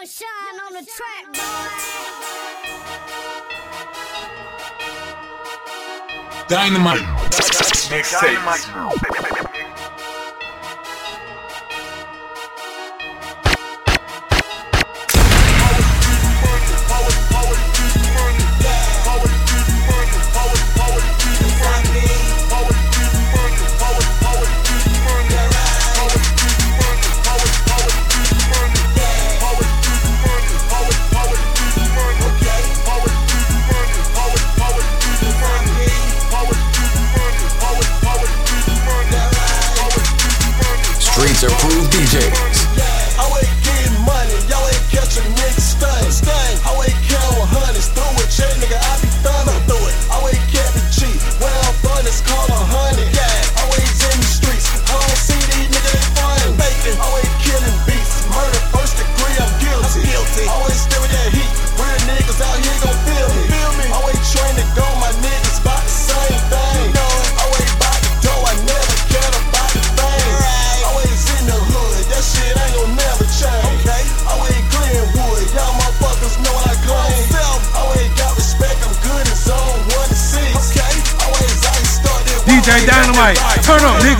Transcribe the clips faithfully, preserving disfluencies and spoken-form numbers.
Shine on the track, boy. Dynamite Mixtapes. Streets approved D Js. I ain't getting money, y'all ain't catching niggas stunning. I ain't counting hundreds, through a check, nigga, I be thumbing through it. I ain't capping cheap, where I'm from, it's called a hundred. Yeah, always in the streets, I don't see these niggas, they fun. Bacon, I ain't killing beats, murder first degree, I'm guilty. I'm guilty. Always stay with that heat, real niggas out here gon' feel me. Feel me. I ain't trained to go, my niggas bout the same thing. I ain't bout the dough, I never cared about the thing. Always in the hood, that shit ain't gon' never change. Okay. Always Glenwood, y'all motherfuckers know what I claim. Always got respect, I'm good in zone one to six. Okay. Always I started D J Dynamite, turn up, nigga.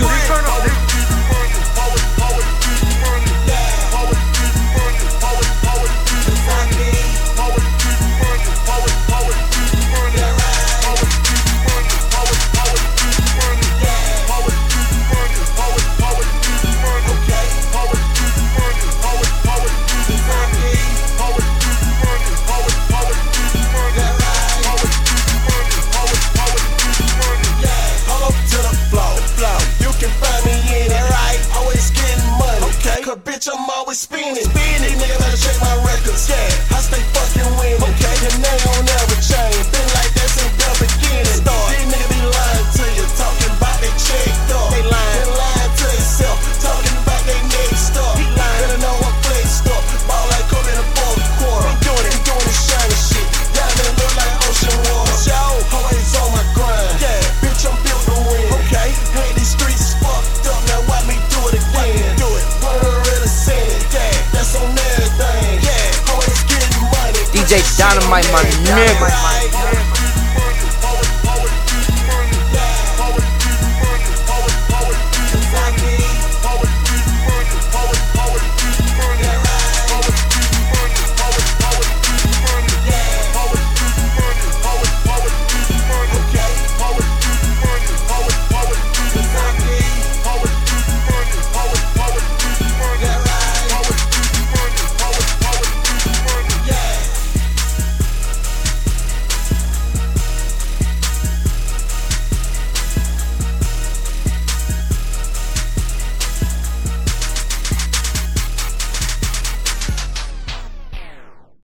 Cause bitch, I'm always spinning. Spinning, nigga, better check my records. Yeah, I stay fucking winning. Okay, your name don't never change. Been like that since the beginning. Start. These niggas be lying to you, talking about they checked up. They lying, they lying to themselves, talking about they next up. He lying, better know I'm flexed up. Ball like Kobe in the fourth quarter. I'm doing it, I'm doing this shiny shit. Y'all niggas look like ocean water. Y'all always on my grind. Yeah, bitch, I'm built to win. Okay, hey, these streets fucked up. Now watch me do it again. Do it. D J Dynamite, my nigga.